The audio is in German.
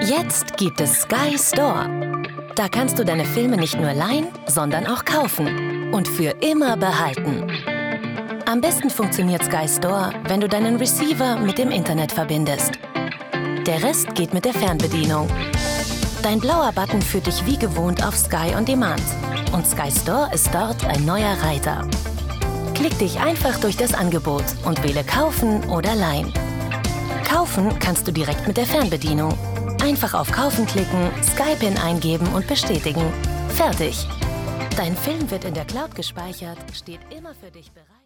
Jetzt gibt es Sky Store. Da kannst du deine Filme nicht nur leihen, sondern auch kaufen und für immer behalten. Am besten funktioniert Sky Store, wenn du deinen Receiver mit dem Internet verbindest. Der Rest geht mit der Fernbedienung. Dein blauer Button führt dich wie gewohnt auf Sky on Demand. Und Sky Store ist dort ein neuer Reiter. Klick dich einfach durch das Angebot und wähle Kaufen oder Leihen. Kaufen kannst du direkt mit der Fernbedienung. Einfach auf Kaufen klicken, Sky-Pin eingeben und bestätigen. Fertig! Dein Film wird in der Cloud gespeichert, steht immer für dich bereit.